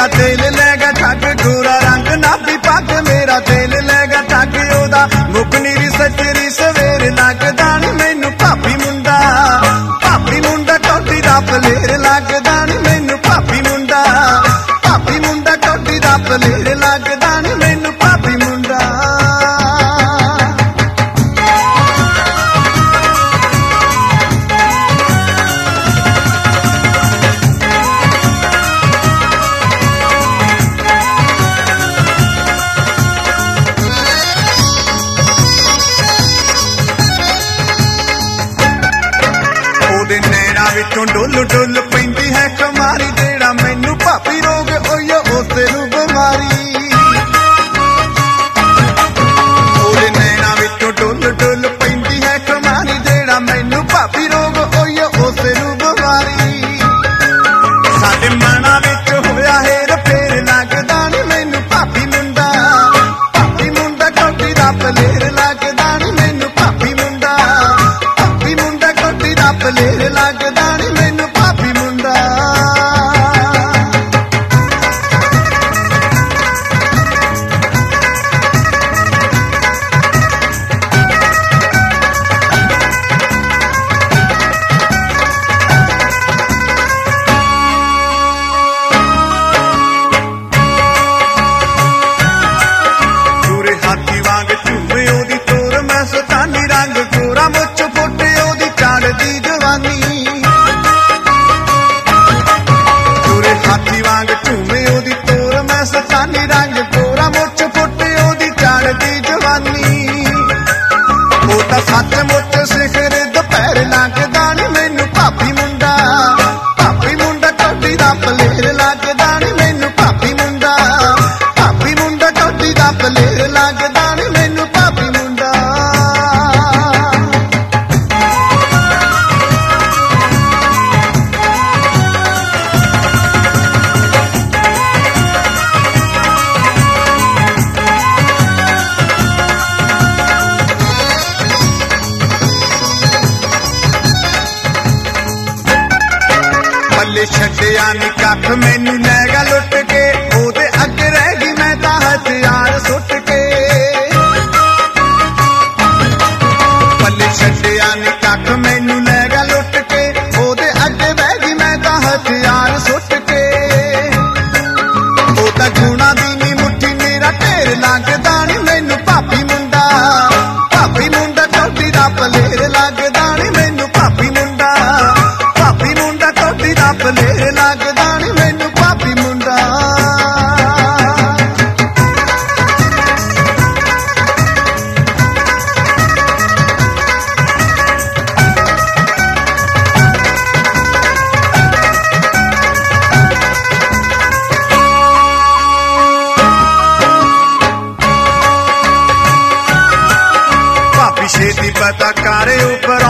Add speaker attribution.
Speaker 1: मेरा दिल लेगा ठग गोरा रंग नाभी पग मेरा दिल लेगा ठग ओदा मुकनी सचरी सवेर लगदा नी मैनू भाभी मुंडा कौडी दा पलेर लगदा नी मैनू भाभी मुंडा कौडी दा पलेर लगदा नी मैनू भाभी मुंडा नैना विचों डुल डुल पैंदी है कमारी जेड़ा मैनू भाभी रोग ओयो उसे नू बीमारी ओदे नैना विचों डुल डुल पैंदी है कमारी जेड़ा मैनू भाभी रोग ओयो उसे नू बीमारी साडे मना विच होया हेर फेर लगदा नी मैनू भाभी मुंडा कौडी दा पलेर लगदा नी मैनू भाभी मुंडा कौडी दा पलेर लगदा नी मैनू भाभी मुंडा पूरे हाथी वांग झूमे ओदी तोर मैं सतानी रंग गोरा मुੱਛ फुੱਟੇ ओदी चढ़दी जवानी पूरे हाथी वांग झूमे ओदी तोर मैं सतानी रंग गोरा मुੱਛ फुੱਟੇ ओदी चढ़दी जवानी ओ तां सचमुच सिखर दुपहर लगदा नी मैनू भाभी मुंडा कौडी दा पलेर लगदा नी मैनू भाभी मुंडा कौडी दा पलेर लगदा नी मैनू भाभी मुंडा पल्ले छड्डिया नी कख मैनू नैगा लुट के ओदे अगे रह गई मैं तां हथियार सुट के पल्ले छड्डिया नी कख मैनू नैगा लुट के ओदे अगे बह गई मैं तां हथियार सुट के ओ तां गुणा दी नी मुट्ठी मेरा ढेर लगदा नी मैनू भाभी मुंडा कौडी दा पलेर लगदा नी मैनू भाभी मुंडा कौडी दा पलेर लगदा नी मैनू भाभी मुंडा भाभी छेती पता करे उपर